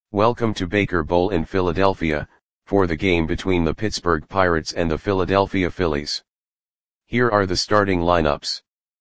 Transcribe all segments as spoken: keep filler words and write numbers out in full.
Welcome to Baker Bowl in Philadelphia, for the game between the Pittsburgh Pirates and the Philadelphia Phillies. Here are the starting lineups.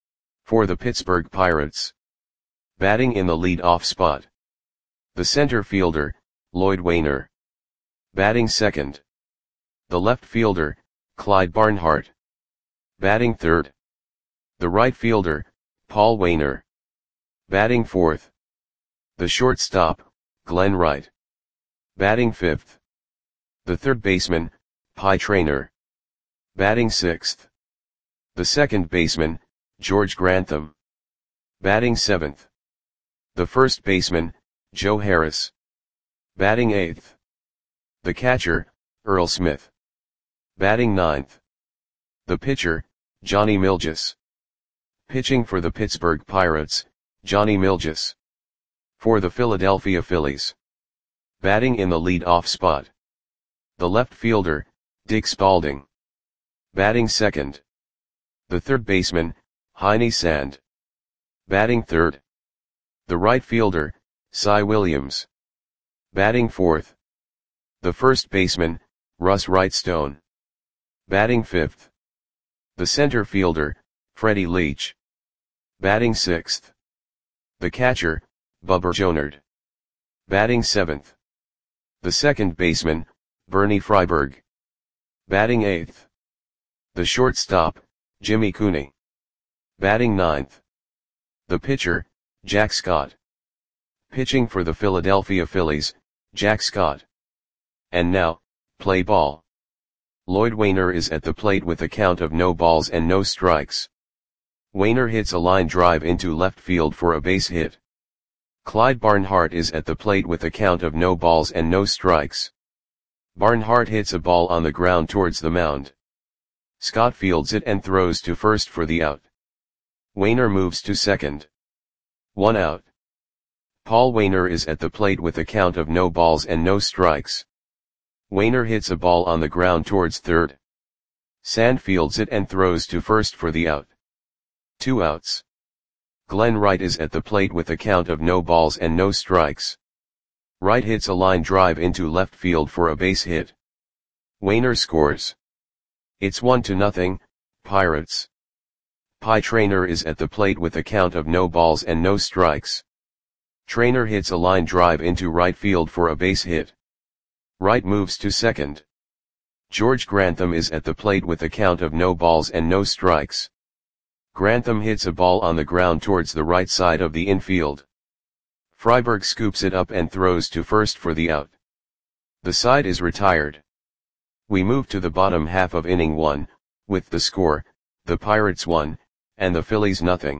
For the Pittsburgh Pirates. Batting in the lead-off spot. The center fielder, Lloyd Waner. Batting second. The left fielder, Clyde Barnhart. Batting third. The right fielder, Paul Waner. Batting fourth. The shortstop, Glenn Wright. Batting fifth. The third baseman, Pie Traynor. Batting sixth. The second baseman, George Grantham. Batting seventh. The first baseman, Joe Harris. Batting eighth. The catcher, Earl Smith. Batting ninth. The pitcher, Johnny Milges. Pitching for the Pittsburgh Pirates, Johnny Milges. For the Philadelphia Phillies. Batting in the lead-off spot. The left fielder, Dick Spaulding. Batting second. The third baseman, Heine Sand. Batting third. The right fielder, Cy Williams. Batting fourth. The first baseman, Russ Wrightstone. Batting fifth. The center fielder, Freddie Leach. Batting sixth. The catcher, Bubba Jonard. Batting seventh. The second baseman, Bernie Freiberg. Batting eighth. The shortstop, Jimmy Cooney. Batting ninth. The pitcher, Jack Scott. Pitching for the Philadelphia Phillies, Jack Scott. And now, play ball. Lloyd Waner is at the plate with a count of no balls and no strikes. Waner hits a line drive into left field for a base hit. Clyde Barnhart is at the plate with a count of no balls and no strikes. Barnhart hits a ball on the ground towards the mound. Scott fields it and throws to first for the out. Waner moves to second. One out. Paul Waner is at the plate with a count of no balls and no strikes. Waner hits a ball on the ground towards third. Sand fields it and throws to first for the out. Two outs. Glenn Wright is at the plate with a count of no balls and no strikes. Wright hits a line drive into left field for a base hit. Waner scores. It's one to nothing, Pirates. Pie Traynor is at the plate with a count of no balls and no strikes. Traynor hits a line drive into right field for a base hit. Wright moves to second. George Grantham is at the plate with a count of no balls and no strikes. Grantham hits a ball on the ground towards the right side of the infield. Freiberg scoops it up and throws to first for the out. The side is retired. We move to the bottom half of inning one, with the score, the Pirates one, and the Phillies nothing.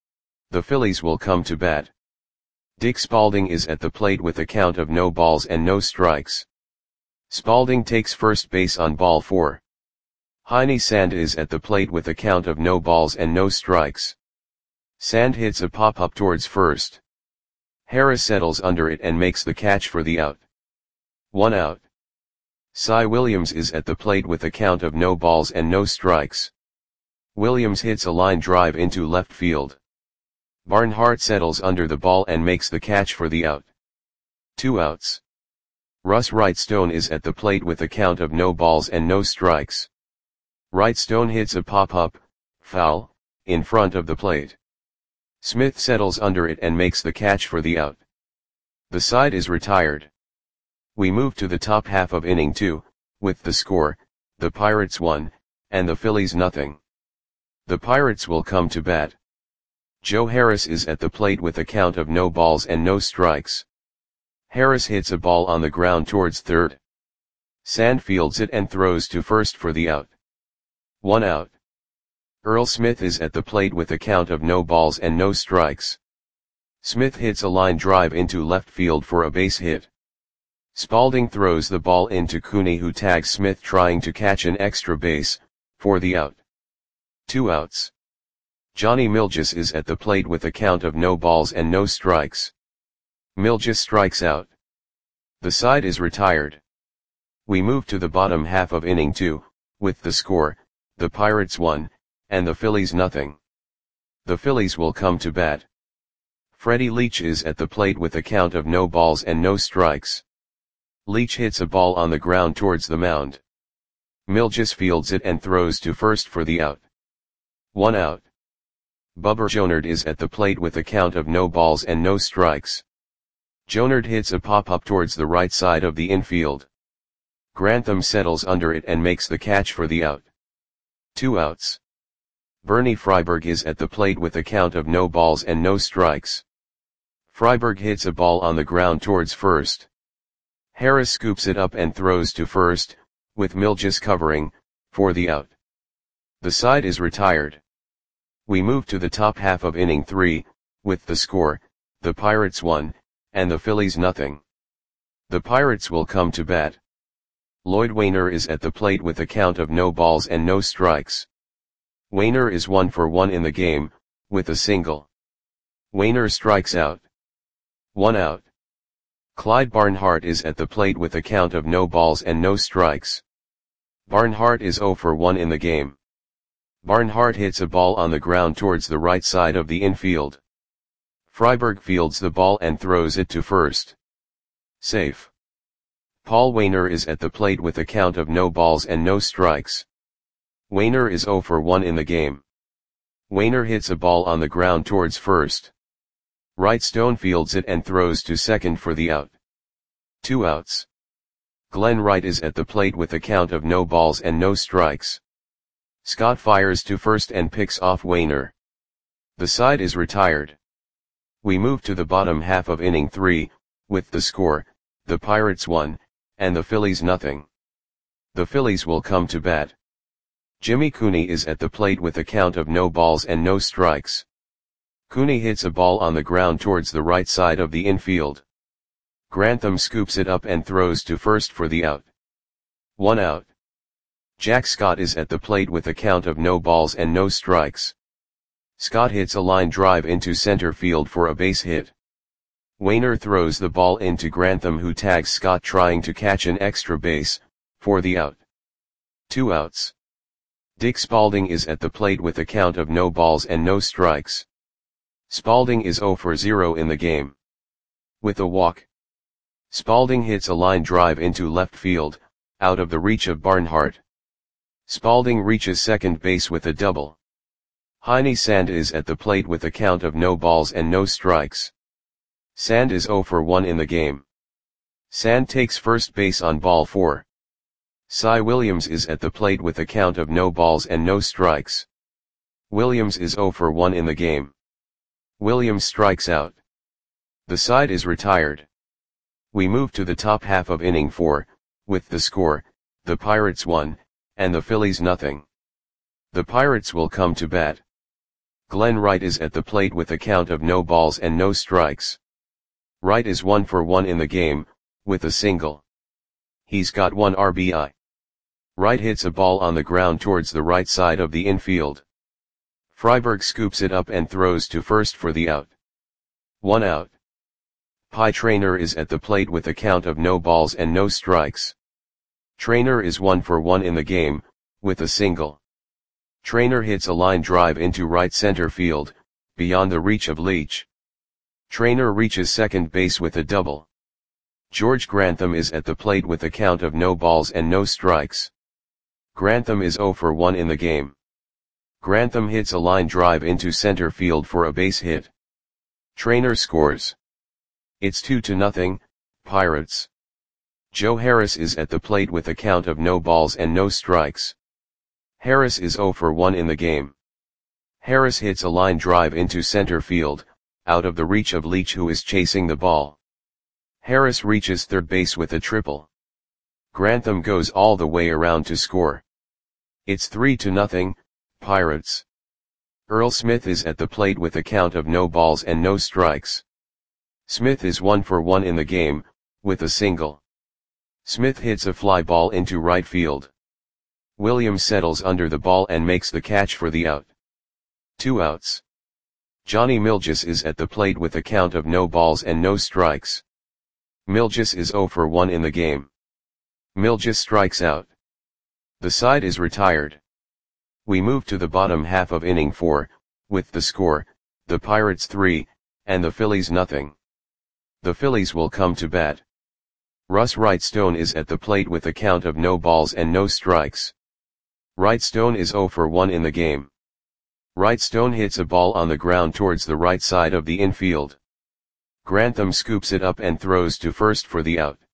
The Phillies will come to bat. Dick Spaulding is at the plate with a count of no balls and no strikes. Spaulding takes first base on ball four. Heine Sand is at the plate with a count of no balls and no strikes. Sand hits a pop-up towards first. Harris settles under it and makes the catch for the out. One out. Cy Williams is at the plate with a count of no balls and no strikes. Williams hits a line drive into left field. Barnhart settles under the ball and makes the catch for the out. Two outs. Russ Wrightstone is at the plate with a count of no balls and no strikes. Wrightstone hits a pop-up, foul, in front of the plate. Smith settles under it and makes the catch for the out. The side is retired. We move to the top half of inning two, with the score, the Pirates one, and the Phillies nothing. The Pirates will come to bat. Joe Harris is at the plate with a count of no balls and no strikes. Harris hits a ball on the ground towards third. Sand fields it and throws to first for the out. One out. Earl Smith is at the plate with a count of no balls and no strikes. Smith hits a line drive into left field for a base hit. Spaulding throws the ball into Cooney, who tags Smith trying to catch an extra base, for the out. Two outs. Johnny Milges is at the plate with a count of no balls and no strikes. Milges strikes out. The side is retired. We move to the bottom half of inning two, with the score, the Pirates one, and the Phillies nothing. The Phillies will come to bat. Freddie Leach is at the plate with a count of no balls and no strikes. Leach hits a ball on the ground towards the mound. Milgis fields it and throws to first for the out. One out. Bubber Jonard is at the plate with a count of no balls and no strikes. Jonard hits a pop-up towards the right side of the infield. Grantham settles under it and makes the catch for the out. Two outs. Bernie Freiberg is at the plate with a count of no balls and no strikes. Freiberg hits a ball on the ground towards first. Harris scoops it up and throws to first, with Milgis covering, for the out. The side is retired. We move to the top half of inning three, with the score, the Pirates one, and the Phillies nothing. The Pirates will come to bat. Lloyd Wainer is at the plate with a count of no balls and no strikes. Wainer is one for one in the game, with a single. Wainer strikes out. One out. Clyde Barnhart is at the plate with a count of no balls and no strikes. Barnhart is zero for one in the game. Barnhart hits a ball on the ground towards the right side of the infield. Freiberg fields the ball and throws it to first. Safe. Paul Wainer is at the plate with a count of no balls and no strikes. Wainer is zero for one in the game. Wainer hits a ball on the ground towards first. Wright Stone fields it and throws to second for the out. Two outs. Glenn Wright is at the plate with a count of no balls and no strikes. Scott fires to first and picks off Wainer. The side is retired. We move to the bottom half of inning three, with the score, the Pirates one, and the Phillies nothing. The Phillies will come to bat. Jimmy Cooney is at the plate with a count of no balls and no strikes. Cooney hits a ball on the ground towards the right side of the infield. Grantham scoops it up and throws to first for the out. One out. Jack Scott is at the plate with a count of no balls and no strikes. Scott hits a line drive into center field for a base hit. Wainer throws the ball into Grantham, who tags Scott trying to catch an extra base, for the out. Two outs. Dick Spalding is at the plate with a count of no balls and no strikes. Spalding is zero for zero in the game. With a walk. Spalding hits a line drive into left field, out of the reach of Barnhart. Spalding reaches second base with a double. Heine Sand is at the plate with a count of no balls and no strikes. Sand is zero for one in the game. Sand takes first base on ball four. Cy Williams is at the plate with a count of no balls and no strikes. Williams is zero for one in the game. Williams strikes out. The side is retired. We move to the top half of inning four, with the score, the Pirates one, and the Phillies nothing. The Pirates will come to bat. Glenn Wright is at the plate with a count of no balls and no strikes. Wright is one for one in the game, with a single. He's got one R B I. Wright hits a ball on the ground towards the right side of the infield. Freiberg scoops it up and throws to first for the out. One out. Pie Traynor is at the plate with a count of no balls and no strikes. Traynor is one for one in the game, with a single. Traynor hits a line drive into right center field, beyond the reach of Leach. Traynor reaches second base with a double. George Grantham is at the plate with a count of no balls and no strikes. Grantham is zero for one in the game. Grantham hits a line drive into center field for a base hit. Traynor scores. It's two to nothing, Pirates. Joe Harris is at the plate with a count of no balls and no strikes. Harris is zero for one in the game. Harris hits a line drive into center field, out of the reach of Leach, who is chasing the ball. Harris reaches third base with a triple. Grantham goes all the way around to score. It's three to nothing, Pirates. Earl Smith is at the plate with a count of no balls and no strikes. Smith is one for one in the game, with a single. Smith hits a fly ball into right field. Williams settles under the ball and makes the catch for the out. Two outs. Johnny Milgis is at the plate with a count of no balls and no strikes. Milgis is zero for one in the game. Milgis strikes out. The side is retired. We move to the bottom half of inning four, with the score, the Pirates three, and the Phillies nothing. The Phillies will come to bat. Russ Wrightstone is at the plate with a count of no balls and no strikes. Wrightstone is zero for one in the game. Wrightstone hits a ball on the ground towards the right side of the infield. Grantham scoops it up and throws to first for the out.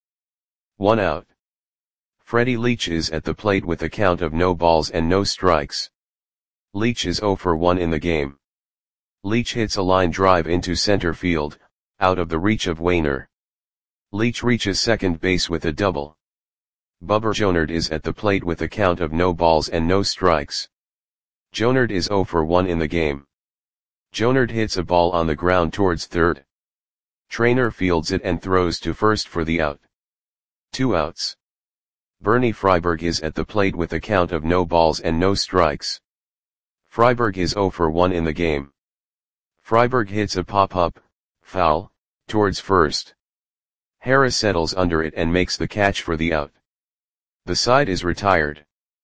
One out. Freddie Leach is at the plate with a count of no balls and no strikes. Leach is zero for one in the game. Leach hits a line drive into center field, out of the reach of Wainer. Leach reaches second base with a double. Bubber Jonard is at the plate with a count of no balls and no strikes. Jonard is zero for one in the game. Jonard hits a ball on the ground towards third. Trainer fields it and throws to first for the out. Two outs. Bernie Freiberg is at the plate with a count of no balls and no strikes. Freiberg is zero for one in the game. Freiberg hits a pop-up, foul, towards first. Harris settles under it and makes the catch for the out. The side is retired.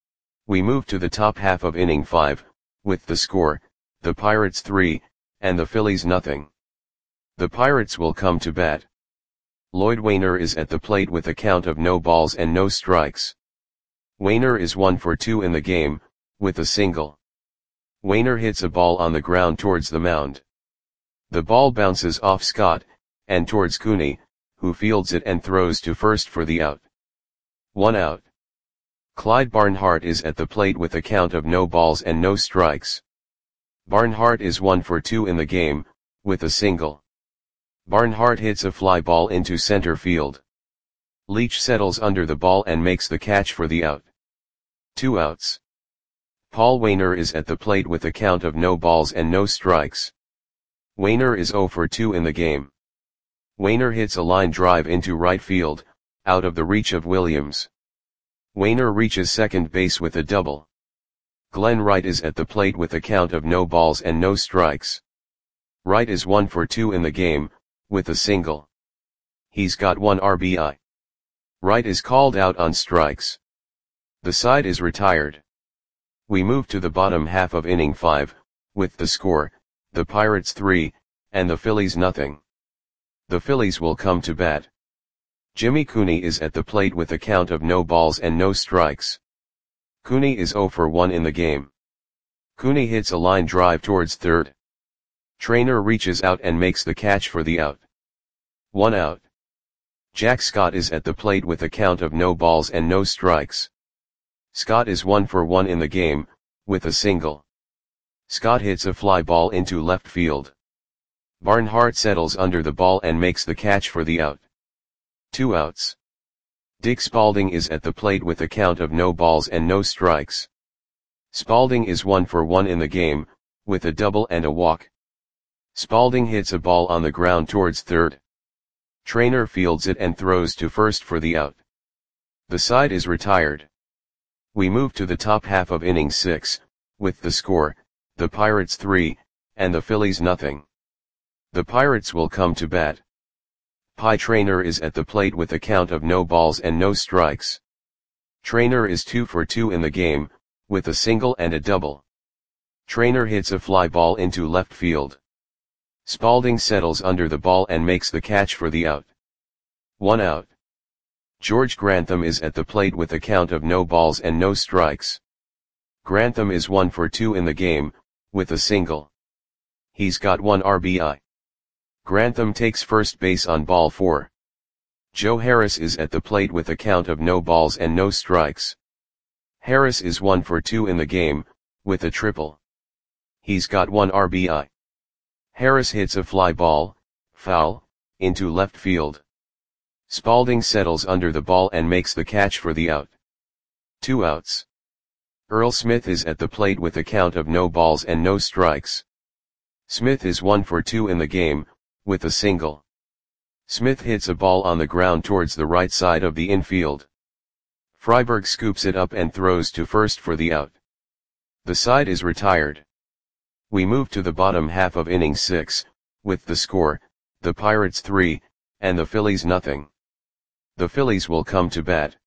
We move to the top half of inning five, with the score, the Pirates three, and the Phillies nothing. The Pirates will come to bat. Lloyd Wainer is at the plate with a count of no balls and no strikes. Wainer is one for two in the game, with a single. Wainer hits a ball on the ground towards the mound. The ball bounces off Scott, and towards Cooney, who fields it and throws to first for the out. One out. Clyde Barnhart is at the plate with a count of no balls and no strikes. Barnhart is one for two in the game, with a single. Barnhart hits a fly ball into center field. Leach settles under the ball and makes the catch for the out. Two outs. Paul Wainer is at the plate with a count of no balls and no strikes. Wainer is zero for two in the game. Wainer hits a line drive into right field, out of the reach of Williams. Wainer reaches second base with a double. Glenn Wright is at the plate with a count of no balls and no strikes. Wright is one for two in the game, with a single. He's got one R B I. Wright is called out on strikes. The side is retired. We move to the bottom half of inning five, with the score, the Pirates three, and the Phillies nothing. The Phillies will come to bat. Jimmy Cooney is at the plate with a count of no balls and no strikes. Cooney is zero for one in the game. Cooney hits a line drive towards third. Trainer reaches out and makes the catch for the out. One out. Jack Scott is at the plate with a count of no balls and no strikes. Scott is one for one in the game, with a single. Scott hits a fly ball into left field. Barnhart settles under the ball and makes the catch for the out. Two outs. Dick Spaulding is at the plate with a count of no balls and no strikes. Spaulding is one for one in the game, with a double and a walk. Spaulding hits a ball on the ground towards third. Trainer fields it and throws to first for the out. The side is retired. We move to the top half of inning six, with the score, the Pirates three, and the Phillies nothing. The Pirates will come to bat. Pie Trainer is at the plate with a count of no balls and no strikes. Trainer is two for two in the game, with a single and a double. Trainer hits a fly ball into left field. Spaulding settles under the ball and makes the catch for the out. One out. George Grantham is at the plate with a count of no balls and no strikes. Grantham is one for two in the game, with a single. He's got one R B I. Grantham takes first base on ball four. Joe Harris is at the plate with a count of no balls and no strikes. Harris is one for two in the game, with a triple. He's got one R B I. Harris hits a fly ball, foul, into left field. Spaulding settles under the ball and makes the catch for the out. Two outs. Earl Smith is at the plate with a count of no balls and no strikes. Smith is one for two in the game, with a single. Smith hits a ball on the ground towards the right side of the infield. Freiberg scoops it up and throws to first for the out. The side is retired. We move to the bottom half of inning six, with the score, the Pirates three, and the Phillies nothing. The Phillies will come to bat.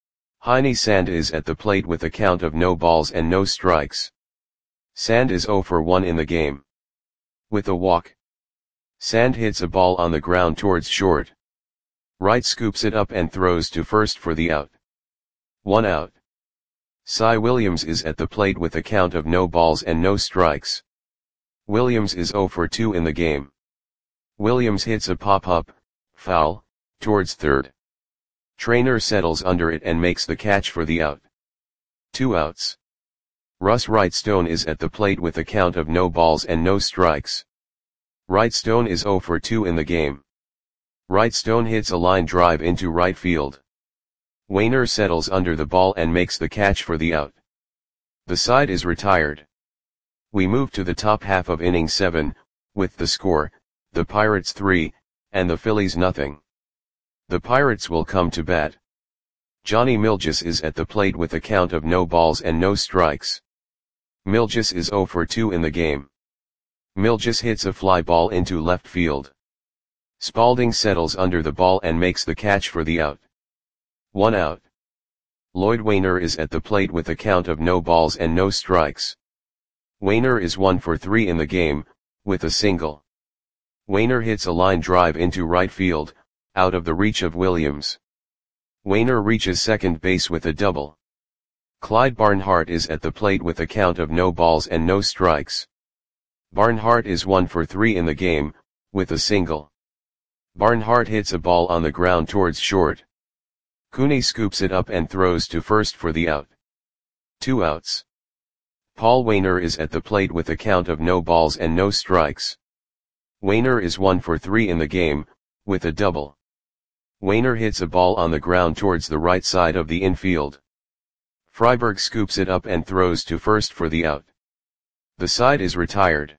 Heine Sand is at the plate with a count of no balls and no strikes. Sand is zero for one in the game. With a walk. Sand hits a ball on the ground towards short. Right scoops it up and throws to first for the out. One out. Cy Williams is at the plate with a count of no balls and no strikes. Williams is zero for two in the game. Williams hits a pop-up, foul, towards third. Trainer settles under it and makes the catch for the out. Two outs. Russ Wrightstone is at the plate with a count of no balls and no strikes. Wrightstone is zero for two in the game. Wrightstone hits a line drive into right field. Wainer settles under the ball and makes the catch for the out. The side is retired. We move to the top half of inning seven, with the score, the Pirates three, and the Phillies nothing. The Pirates will come to bat. Johnny Milgis is at the plate with a count of no balls and no strikes. Milgis is zero for two in the game. Milgis hits a fly ball into left field. Spalding settles under the ball and makes the catch for the out. One out. Lloyd Wainer is at the plate with a count of no balls and no strikes. Wainer is one for three in the game, with a single. Wainer hits a line drive into right field, out of the reach of Williams. Wainer reaches second base with a double. Clyde Barnhart is at the plate with a count of no balls and no strikes. Barnhart is one for three in the game, with a single. Barnhart hits a ball on the ground towards short. Cooney scoops it up and throws to first for the out. Two outs. Paul Wainer is at the plate with a count of no balls and no strikes. Wainer is one for three in the game, with a double. Wainer hits a ball on the ground towards the right side of the infield. Freiberg scoops it up and throws to first for the out. The side is retired.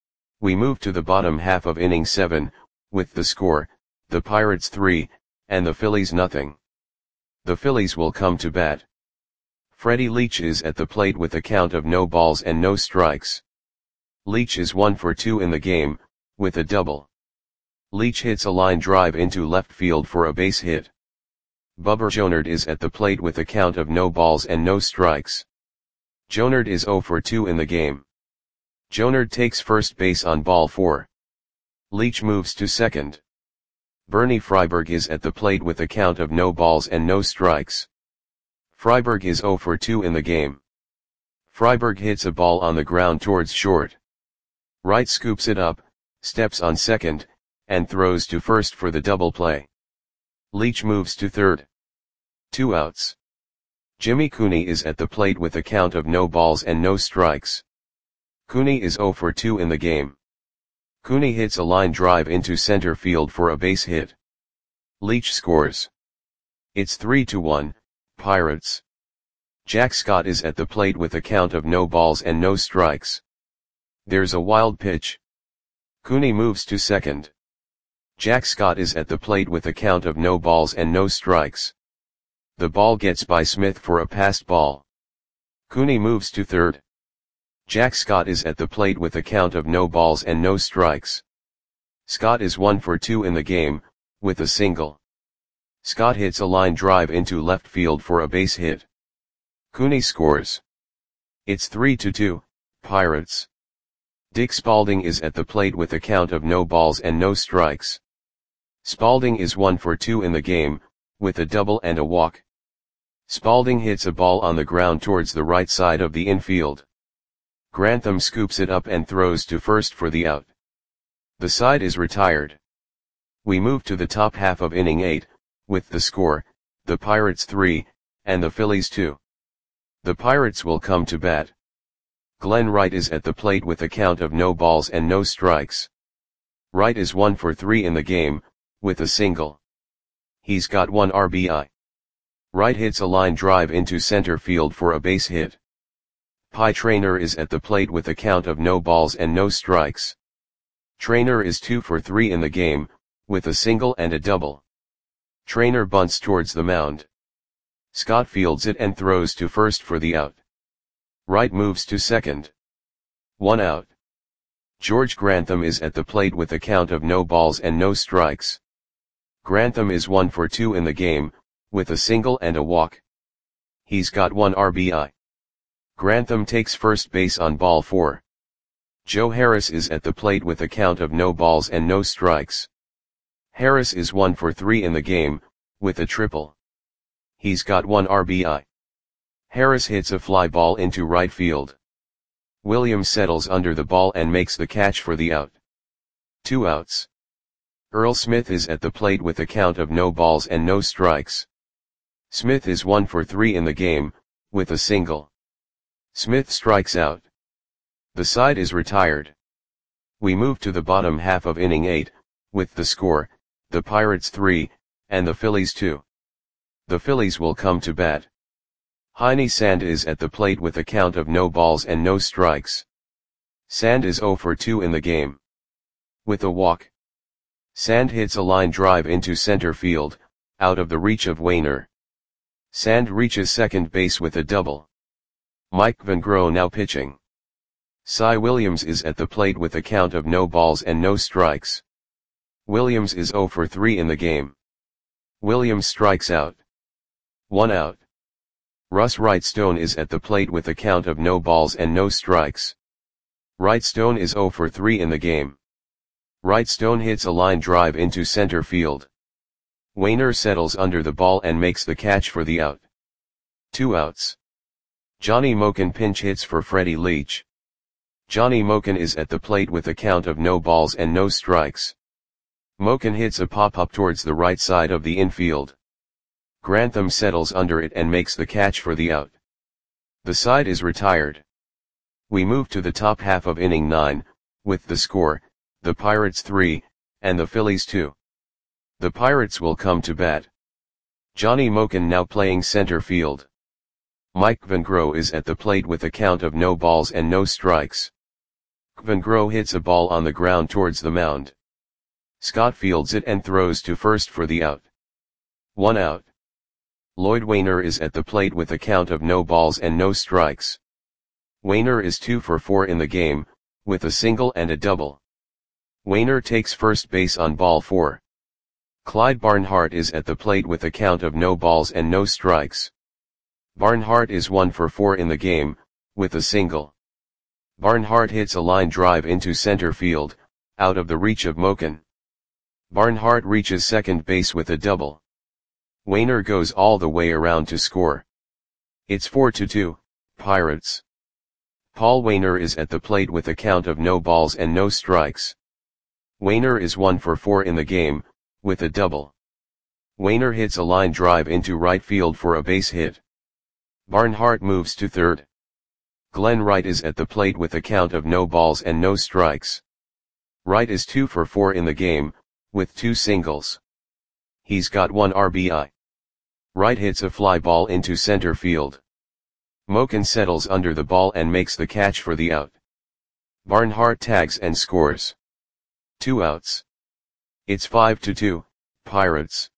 We move to the bottom half of inning seven, with the score, the Pirates three, and the Phillies nothing. The Phillies will come to bat. Freddie Leach is at the plate with a count of no balls and no strikes. Leach is one for two in the game, with a double. Leach hits a line drive into left field for a base hit. Bubber Jonard is at the plate with a count of no balls and no strikes. Jonard is zero for two in the game. Jonard takes first base on ball four. Leach moves to second. Bernie Freiberg is at the plate with a count of no balls and no strikes. Freiberg is zero for two in the game. Freiberg hits a ball on the ground towards short. Wright scoops it up, steps on second, and throws to first for the double play. Leach moves to third. Two outs. Jimmy Cooney is at the plate with a count of no balls and no strikes. Cooney is zero for two in the game. Cooney hits a line drive into center field for a base hit. Leach scores. It's three to one, Pirates. Jack Scott is at the plate with a count of no balls and no strikes. There's a wild pitch. Cooney moves to second. Jack Scott is at the plate with a count of no balls and no strikes. The ball gets by Smith for a passed ball. Cooney moves to third. Jack Scott is at the plate with a count of no balls and no strikes. Scott is one for two in the game, with a single. Scott hits a line drive into left field for a base hit. Cooney scores. It's three to two, Pirates. Dick Spalding is at the plate with a count of no balls and no strikes. Spalding is one for two in the game, with a double and a walk. Spalding hits a ball on the ground towards the right side of the infield. Grantham scoops it up and throws to first for the out. The side is retired. We move to the top half of inning eight, with the score, the Pirates three, and the Phillies two. The Pirates will come to bat. Glenn Wright is at the plate with a count of no balls and no strikes. Wright is one for three in the game, with a single. He's got one R B I. Wright hits a line drive into center field for a base hit. Pie Traynor is at the plate with a count of no balls and no strikes. Traynor is two for three in the game, with a single and a double. Traynor bunts towards the mound. Scott fields it and throws to first for the out. Wright moves to second. One out. George Grantham is at the plate with a count of no balls and no strikes. Grantham is one for two in the game, with a single and a walk. He's got one R B I. Grantham takes first base on ball four. Joe Harris is at the plate with a count of no balls and no strikes. Harris is one for three in the game, with a triple. He's got one R B I. Harris hits a fly ball into right field. Williams settles under the ball and makes the catch for the out. Two outs. Earl Smith is at the plate with a count of no balls and no strikes. Smith is one for three in the game, with a single. Smith strikes out. The side is retired. We move to the bottom half of inning eight, with the score, the Pirates three, and the Phillies two. The Phillies will come to bat. Heine Sand is at the plate with a count of no balls and no strikes. Sand is zero for two in the game. With a walk. Sand hits a line drive into center field, out of the reach of Wainer. Sand reaches second base with a double. Mike Van Groe now pitching. Cy Williams is at the plate with a count of no balls and no strikes. Williams is zero for three in the game. Williams strikes out. One out. Russ Wrightstone is at the plate with a count of no balls and no strikes. Wrightstone is zero for three in the game. Wrightstone hits a line drive into center field. Wainer settles under the ball and makes the catch for the out. Two outs. Johnny Moken pinch hits for Freddie Leach. Johnny Moken is at the plate with a count of no balls and no strikes. Moken hits a pop-up towards the right side of the infield. Grantham settles under it and makes the catch for the out. The side is retired. We move to the top half of inning nine, with the score, the Pirates three, and the Phillies two. The Pirates will come to bat. Johnny Moken now playing center field. Mike Van Groe is at the plate with a count of no balls and no strikes. Van Groe hits a ball on the ground towards the mound. Scott fields it and throws to first for the out. One out. Lloyd Wainer is at the plate with a count of no balls and no strikes. Wainer is two for four in the game, with a single and a double. Wainer takes first base on ball four. Clyde Barnhart is at the plate with a count of no balls and no strikes. Barnhart is one for four in the game, with a single. Barnhart hits a line drive into center field, out of the reach of Moken. Barnhart reaches second base with a double. Wainer goes all the way around to score. It's four to two, Pirates. Paul Wainer is at the plate with a count of no balls and no strikes. Wainer is one for four in the game, with a double. Wainer hits a line drive into right field for a base hit. Barnhart moves to third. Glenn Wright is at the plate with a count of no balls and no strikes. Wright is two for four in the game, with two singles. He's got one R B I. Wright hits a fly ball into center field. Moken settles under the ball and makes the catch for the out. Barnhart tags and scores. Two outs. It's five to two, Pirates.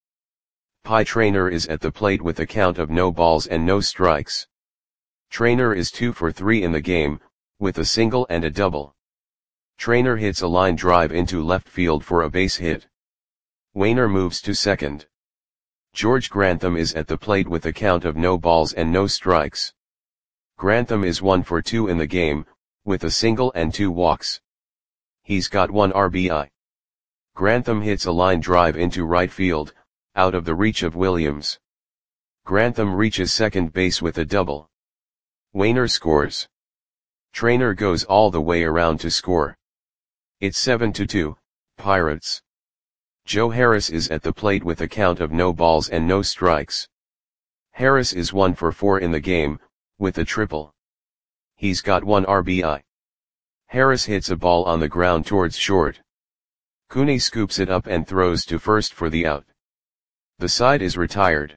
Pie Traynor is at the plate with a count of no balls and no strikes. Traynor is two for three in the game, with a single and a double. Traynor hits a line drive into left field for a base hit. Wainer moves to second. George Grantham is at the plate with a count of no balls and no strikes. Grantham is one for two in the game, with a single and two walks. He's got one R B I. Grantham hits a line drive into right field, out of the reach of Williams. Grantham reaches second base with a double. Wainer scores. Traynor goes all the way around to score. It's seven to two, Pirates. Joe Harris is at the plate with a count of no balls and no strikes. Harris is one for four in the game, with a triple. He's got one R B I. Harris hits a ball on the ground towards short. Cooney scoops it up and throws to first for the out. The side is retired.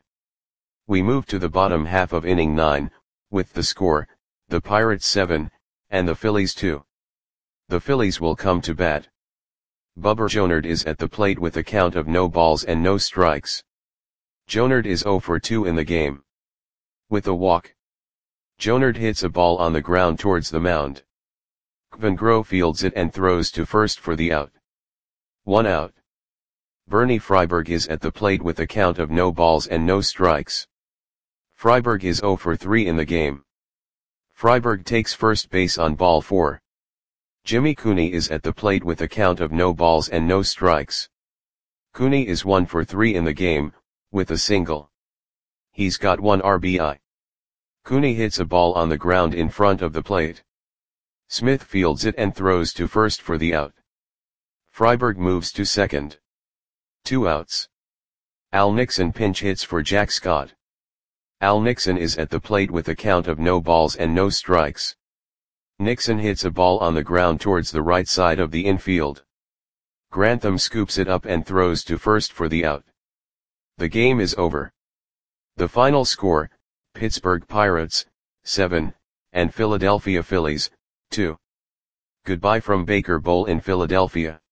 We move to the bottom half of inning nine, with the score, the Pirates seven, and the Phillies two. The Phillies will come to bat. Bubber Jonard is at the plate with a count of no balls and no strikes. Jonard is zero for two in the game. With a walk. Jonard hits a ball on the ground towards the mound. Van Groe fields it and throws to first for the out. One out. Bernie Freiberg is at the plate with a count of no balls and no strikes. Freiberg is zero for three in the game. Freiberg takes first base on ball four. Jimmy Cooney is at the plate with a count of no balls and no strikes. Cooney is one for three in the game, with a single. He's got one R B I. Cooney hits a ball on the ground in front of the plate. Smith fields it and throws to first for the out. Freiberg moves to second. Two outs. Al Nixon pinch hits for Jack Scott. Al Nixon is at the plate with a count of no balls and no strikes. Nixon hits a ball on the ground towards the right side of the infield. Grantham scoops it up and throws to first for the out. The game is over. The final score, Pittsburgh Pirates, seven, and Philadelphia Phillies, two. Goodbye from Baker Bowl in Philadelphia.